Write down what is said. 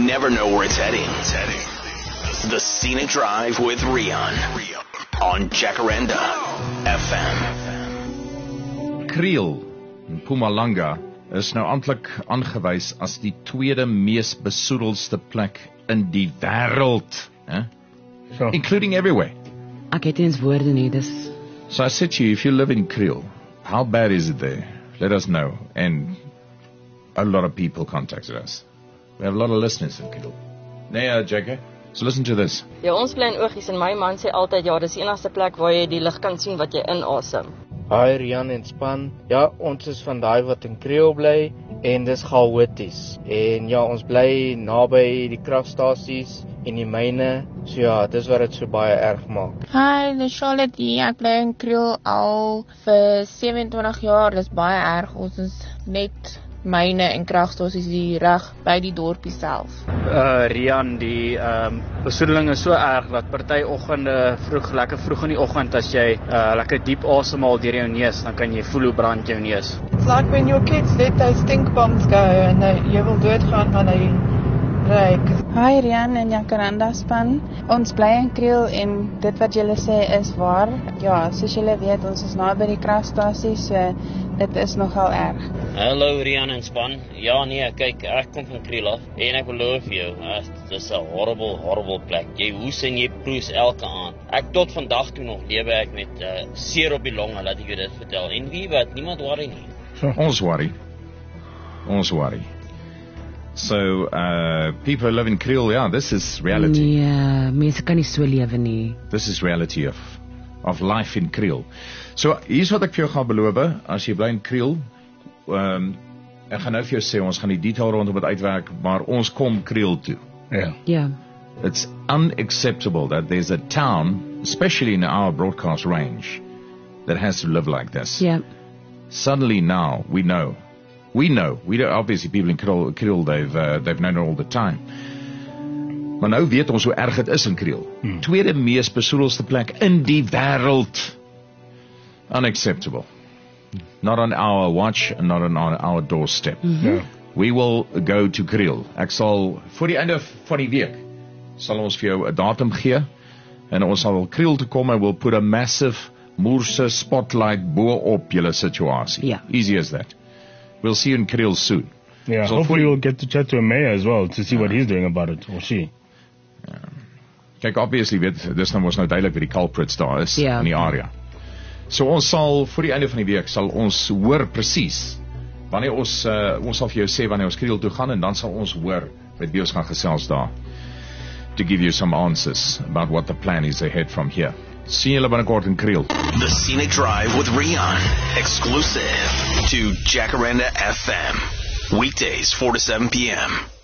never know where it's heading. The Scenic Drive with Rian on Jacaranda FM. Kriel in Mpumalanga is nou amptelik aangewys as die tweede mees besoedeldste plek in die wêreld, including everywhere. Ek het eens woorde nie, dis... So I said to you, if you live in Kriel, how bad is it there? Let us know. And a lot of people contacted us. We have a lot of listeners in Kriel. Nee, Jackie, so listen to this. Ja, ons bly in Oogies en my man sê altyd, ja, dis die enigste plek waar jy die lig kan sien wat jy inasem. Hi Rian en span. Ja, ons is van daai wat in Kriel bly en dis chaoties. En ja, ons bly naby die kragstasies en die myne. So ja, dis wat dit so baie erg maak. Hi, dis Charlotte hier. Ek bly in Kriel al vir 27 jaar. Dis baie erg. Ons is net myne en kragstasies hier reg by die dorpie self. Rian, die besoedeling is so erg dat party oggende lekker vroeg in die oggend as jy lekker diep asemhaal deur jou neus, dan kan jy voel hoe brand jou neus. It's like when your kids let those stink bombs go and jy wil doodgaan van die reuk. Hi Rian en Jacaranda span. Ons bly in Kriel en dit wat julle sê is waar. Ja, soos julle weet, ons is naby die kragstasie, so dit is nogal erg. Hallo Rian en span. Ja nee, kyk, ek kom van Kriel af en ek beloof jou, dit is 'n horrible plek. Jy hoes en jy proes elke aand. Ek tot vandag toe nog lewe ek met seer op die longe, laat ek jou dit vertel. En wie wat, niemand worry nie. Ons worry. So, people live in Kriel, yeah, this is reality. Nee, mense kan nie so lewe nie. This is reality of life in Kriel. So, hier's wat ek vir jou gaan beloof, as jy bly in Kriel, ek gaan nou vir jou sê, ons gaan die detail rondom dit uitwerk, maar ons kom Kriel toe. Yeah. It's unacceptable that there's a town, especially in our broadcast range, that has to live like this. Yeah. Suddenly now, we know, obviously people in Kriel, they've known it all the time. Maar nou weet ons hoe erg het is in Kriel. Tweede mees besoedeldste plek in die wêreld. Unacceptable. Not on our watch and not on our doorstep. We will go to Kriel. Ek sal, voor die einde van die week, sal ons vir jou 'n datum gee, en ons sal Kriel toe kom, and we'll put a massive Moorse spotlight bo op julle situasie. Yeah. Easy as that. We'll see you in Kriel soon. Yeah, so hopefully we'll get to chat to a mayor as well to see what he's doing about it, or she. Kyk, obviously, dis nou mos nou duidelik wie die culprits daar is in die area. So ons sal, voor die einde van die week, sal ons hoor presies, wanneer ons sal vir jou sê wanneer ons Kriel toe gaan, en dan sal ons hoor met wie ons gaan gesels daar, to give you some answers about what the plan is ahead from here. Sien julle binnekort in Kriel. The Scenic Drive with Rian, exclusive to Jacaranda FM. Weekdays 4 to 7 p.m.